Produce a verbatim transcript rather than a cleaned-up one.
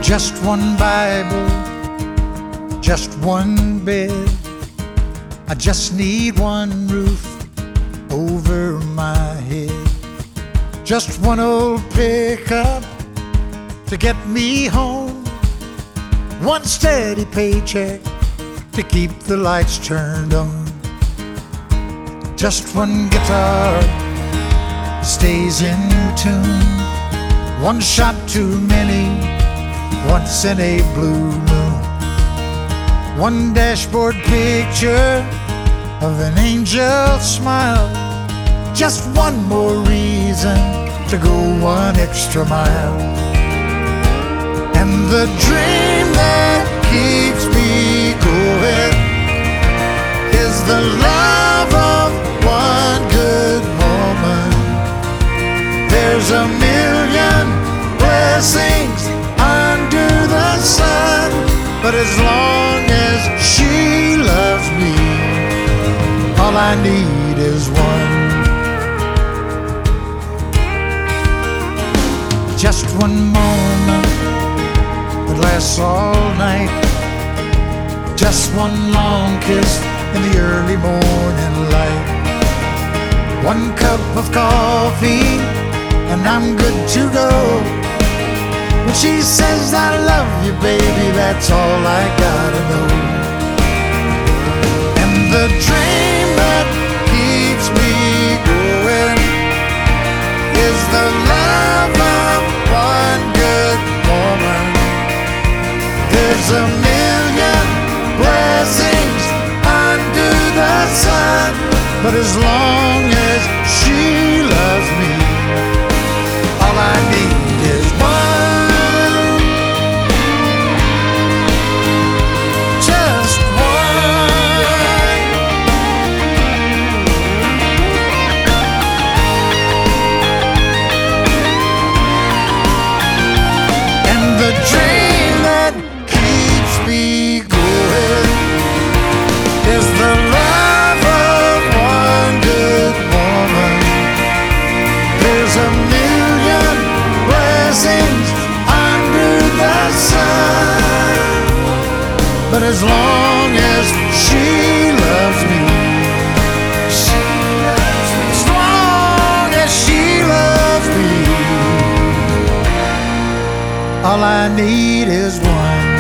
Just one Bible, just one bed. I just need one roof over my head. Just one old pickup to get me home. One steady paycheck to keep the lights turned on. Just one guitar stays in tune. One shot too many, once in a blue moon. One dashboard picture of an angel smile. Just one more reason to go one extra mile. And the dream that keeps me going is the love of one good woman. There's a million blessings under the sun, but as long as she loves me, all I need is one. Just one moment that lasts all night. Just one long kiss in the early morning light. One cup of coffee and I'm good to go. When she says I love you, baby, that's all I gotta know. And the dream that keeps me going is the love of one good woman. There's a million blessings under the sun, but as long as she loves me, all I need is one. Just one. And the dream that keeps me going is the love of one good woman. There's a million blessings under the sun, but as long as she loves me, she loves me. As long as she loves me, all I need is one.